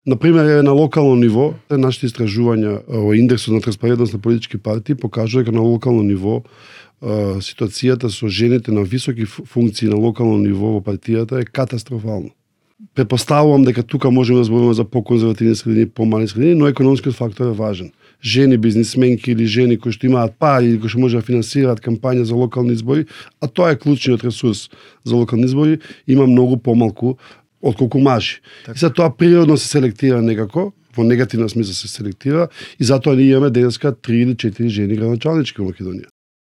Например, на локално ниво, нашите истражувања о индексот на транспарентност на политички партии покажува дека на локално ниво ситуацијата со жените на високи функции на локално ниво во партијата е катастрофално. Препоставувам дека тука можеме да зборуваме за поконзервативни средини, помали средини, но економскиот фактор е важен. Жени бизнисменки или жени кои што имаат пари или кои што може да финансираат кампања за локални избори, а тоа е клучниот ресурс за локални избори, има многу помалку отколку мажи. И за тоа природно се селектира некако, во негативна смисла се селектира, и затоа ние имаме денеска 3 или 4 жени градоначалнички во Македонија.